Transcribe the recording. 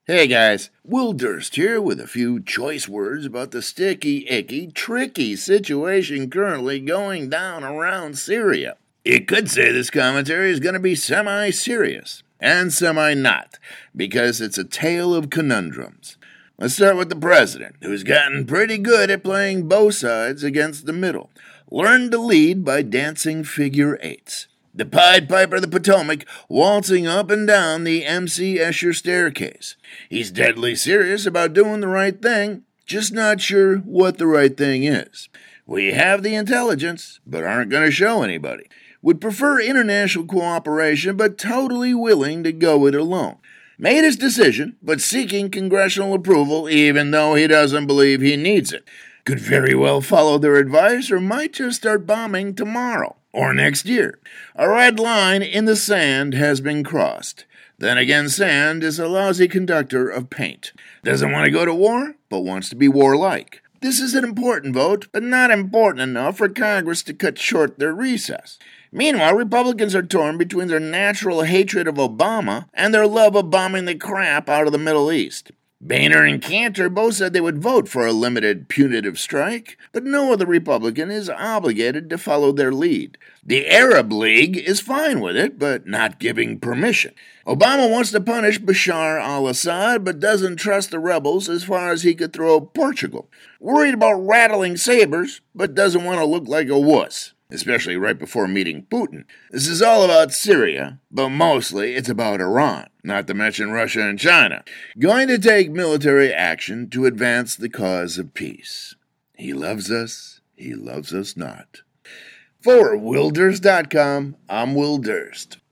Hey guys, Will Durst here with a few choice words about the sticky, icky, tricky situation currently going down around Syria. You could say this commentary is going to be semi-serious and semi-not, because it's a tale of conundrums. Let's start with the president, who's gotten pretty good at playing both sides against the middle. Learned to lead by dancing figure eights. The Pied Piper of the Potomac waltzing up and down the M.C. Escher staircase. He's deadly serious about doing the right thing, just not sure what the right thing is. We have the intelligence, but aren't going to show anybody. Would prefer international cooperation, but totally willing to go it alone. Made his decision, but seeking congressional approval even though he doesn't believe he needs it. Could very well follow their advice or might just start bombing tomorrow or next year. A red line in the sand has been crossed. Then again, sand is a lousy conductor of paint. Doesn't want to go to war, but wants to be warlike. This is an important vote, but not important enough for Congress to cut short their recess. Meanwhile, Republicans are torn between their natural hatred of Obama and their love of bombing the crap out of the Middle East. Boehner and Cantor both said they would vote for a limited punitive strike, but no other Republican is obligated to follow their lead. The Arab League is fine with it, but not giving permission. Obama wants to punish Bashar al-Assad, but doesn't trust the rebels as far as he could throw Portugal. Worried about rattling sabers, but doesn't want to look like a wuss, especially right before meeting Putin. This is all about Syria, but mostly it's about Iran, not to mention Russia and China, going to take military action to advance the cause of peace. He loves us not. For WillDurst.com, I'm Will Durst.